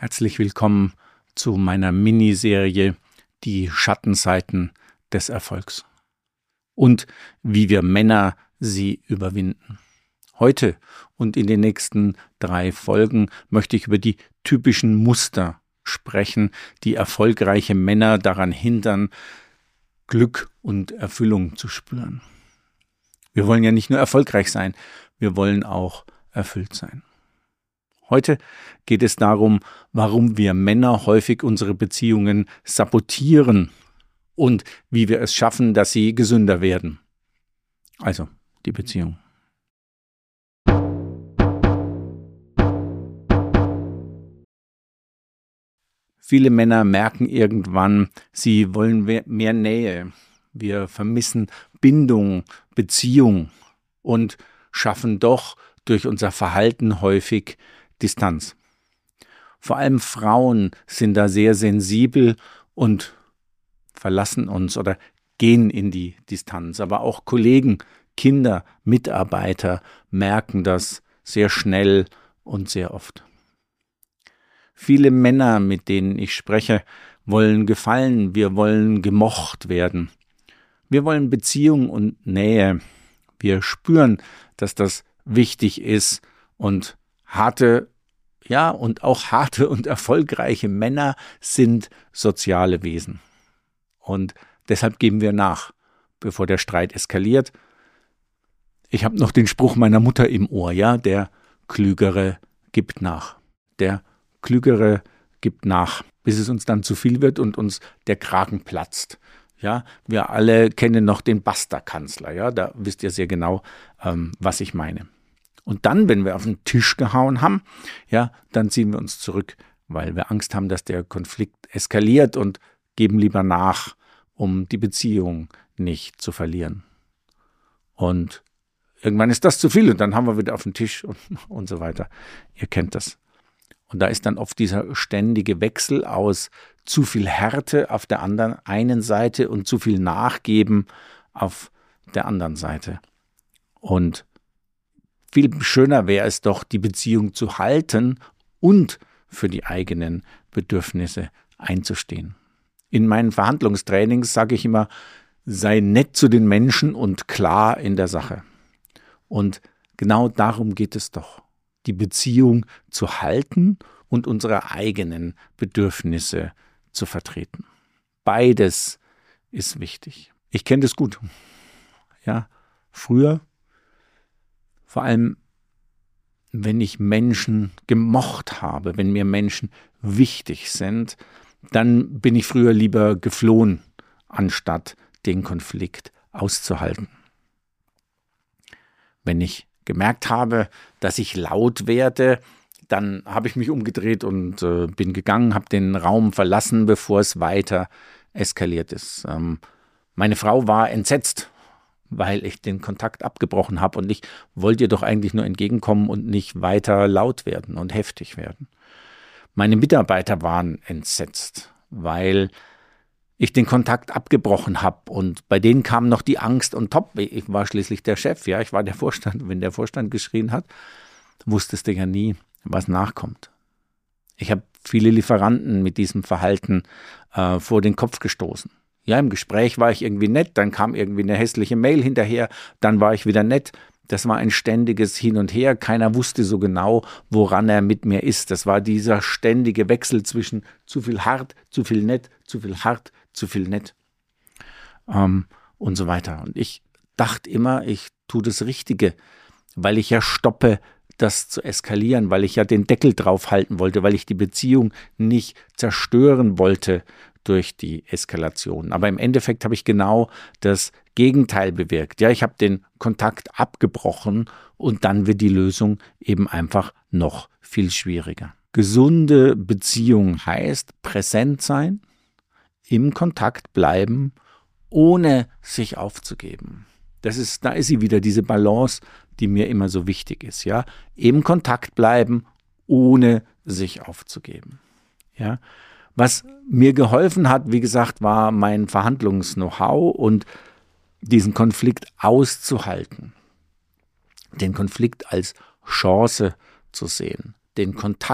Herzlich willkommen zu meiner Miniserie Die Schattenseiten des Erfolgs und wie wir Männer sie überwinden. Heute und in den nächsten 3 Folgen möchte ich über die typischen Muster sprechen, die erfolgreiche Männer daran hindern, Glück und Erfüllung zu spüren. Wir wollen ja nicht nur erfolgreich sein, wir wollen auch erfüllt sein. Heute geht es darum, warum wir Männer häufig unsere Beziehungen sabotieren und wie wir es schaffen, dass sie gesünder werden. Also die Beziehung. Viele Männer merken irgendwann, sie wollen mehr Nähe. Wir vermissen Bindung, Beziehung und schaffen doch durch unser Verhalten häufig Distanz. Vor allem Frauen sind da sehr sensibel und verlassen uns oder gehen in die Distanz. Aber auch Kollegen, Kinder, Mitarbeiter merken das sehr schnell und sehr oft. Viele Männer, mit denen ich spreche, wollen gefallen, wir wollen gemocht werden. Wir wollen Beziehung und Nähe. Wir spüren, dass das wichtig ist und harte und erfolgreiche Männer sind soziale Wesen. Und deshalb geben wir nach, bevor der Streit eskaliert. Ich habe noch den Spruch meiner Mutter im Ohr, ja, der Klügere gibt nach. Der Klügere gibt nach, bis es uns dann zu viel wird und uns der Kragen platzt. Ja, wir alle kennen noch den Basta-Kanzler, ja, da wisst ihr sehr genau, was ich meine. Und dann, wenn wir auf den Tisch gehauen haben, ja, dann ziehen wir uns zurück, weil wir Angst haben, dass der Konflikt eskaliert und geben lieber nach, um die Beziehung nicht zu verlieren. Und irgendwann ist das zu viel und dann haben wir wieder auf den Tisch und so weiter. Ihr kennt das. Und da ist dann oft dieser ständige Wechsel aus zu viel Härte auf der einen Seite und zu viel Nachgeben auf der anderen Seite. Und viel schöner wäre es doch, die Beziehung zu halten und für die eigenen Bedürfnisse einzustehen. In meinen Verhandlungstrainings sage ich immer, sei nett zu den Menschen und klar in der Sache. Und genau darum geht es doch, die Beziehung zu halten und unsere eigenen Bedürfnisse zu vertreten. Beides ist wichtig. Ich kenne das gut. Ja, früher, vor allem, wenn ich Menschen gemocht habe, wenn mir Menschen wichtig sind, dann bin ich früher lieber geflohen, anstatt den Konflikt auszuhalten. Wenn ich gemerkt habe, dass ich laut werde, dann habe ich mich umgedreht und bin gegangen, habe den Raum verlassen, bevor es weiter eskaliert ist. Meine Frau war entsetzt, weil ich den Kontakt abgebrochen habe und ich wollte ihr doch eigentlich nur entgegenkommen und nicht weiter laut werden und heftig werden. Meine Mitarbeiter waren entsetzt, weil ich den Kontakt abgebrochen habe und bei denen kam noch die Angst on top. Ich war schließlich der Chef, ja, ich war der Vorstand. Wenn der Vorstand geschrien hat, wusstest du ja nie, was nachkommt. Ich habe viele Lieferanten mit diesem Verhalten vor den Kopf gestoßen. Ja, im Gespräch war ich irgendwie nett, dann kam irgendwie eine hässliche Mail hinterher, dann war ich wieder nett. Das war ein ständiges Hin und Her. Keiner wusste so genau, woran er mit mir ist. Das war dieser ständige Wechsel zwischen zu viel hart, zu viel nett, zu viel hart, zu viel nett und so weiter. Und ich dachte immer, ich tue das Richtige, weil ich ja stoppe, das zu eskalieren, weil ich ja den Deckel drauf halten wollte, weil ich die Beziehung nicht zerstören wollte durch die Eskalation. Aber im Endeffekt habe ich genau das Gegenteil bewirkt. Ja, ich habe den Kontakt abgebrochen und dann wird die Lösung eben einfach noch viel schwieriger. Gesunde Beziehung heißt präsent sein, im Kontakt bleiben, ohne sich aufzugeben. Da ist sie wieder, diese Balance, die mir immer so wichtig ist. Ja, im Kontakt bleiben, ohne sich aufzugeben. Ja, was mir geholfen hat, wie gesagt, war mein Verhandlungs-Know-how und diesen Konflikt auszuhalten. Den Konflikt als Chance zu sehen, den Kontakt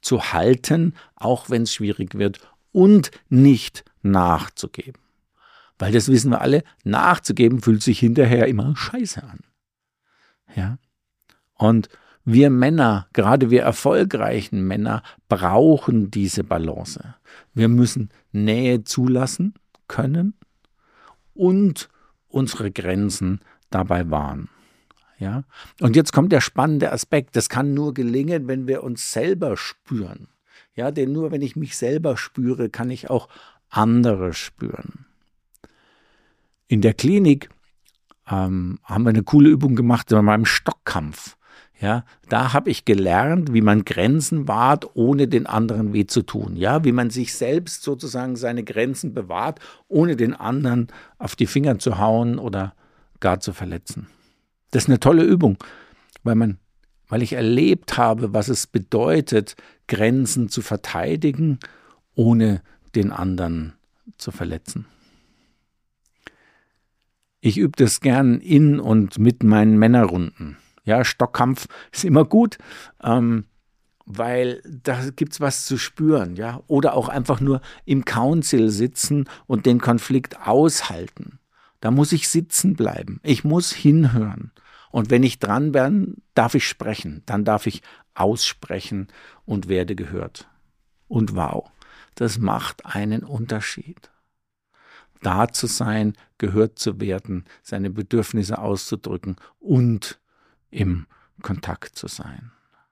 zu halten, auch wenn es schwierig wird, und nicht nachzugeben. Weil das wissen wir alle, nachzugeben fühlt sich hinterher immer scheiße an. Ja? Und wir Männer, gerade wir erfolgreichen Männer, brauchen diese Balance. Wir müssen Nähe zulassen können und unsere Grenzen dabei wahren. Ja? Und jetzt kommt der spannende Aspekt. Das kann nur gelingen, wenn wir uns selber spüren. Ja, denn nur wenn ich mich selber spüre, kann ich auch andere spüren. In der Klinik haben wir eine coole Übung gemacht bei meinem Stockkampf. Ja, da habe ich gelernt, wie man Grenzen wahrt, ohne den anderen weh zu tun. Ja, wie man sich selbst sozusagen seine Grenzen bewahrt, ohne den anderen auf die Finger zu hauen oder gar zu verletzen. Das ist eine tolle Übung, weil ich erlebt habe, was es bedeutet, Grenzen zu verteidigen, ohne den anderen zu verletzen. Ich übe das gern in und mit meinen Männerrunden. Ja, Stockkampf ist immer gut, weil da gibt's was zu spüren. Ja? Oder auch einfach nur im Council sitzen und den Konflikt aushalten. Da muss ich sitzen bleiben. Ich muss hinhören. Und wenn ich dran bin, darf ich sprechen. Dann darf ich aussprechen und werde gehört. Und wow, das macht einen Unterschied. Da zu sein, gehört zu werden, seine Bedürfnisse auszudrücken und im Kontakt zu sein.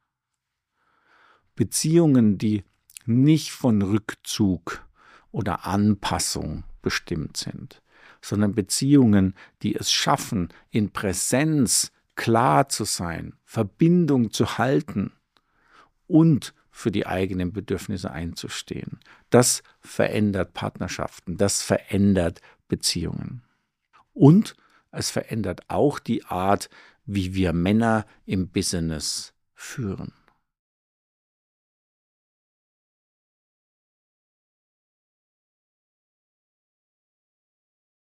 Beziehungen, die nicht von Rückzug oder Anpassung bestimmt sind, sondern Beziehungen, die es schaffen, in Präsenz klar zu sein, Verbindung zu halten und für die eigenen Bedürfnisse einzustehen. Das verändert Partnerschaften, das verändert Beziehungen. Und es verändert auch die Art, wie wir Männer im Business führen.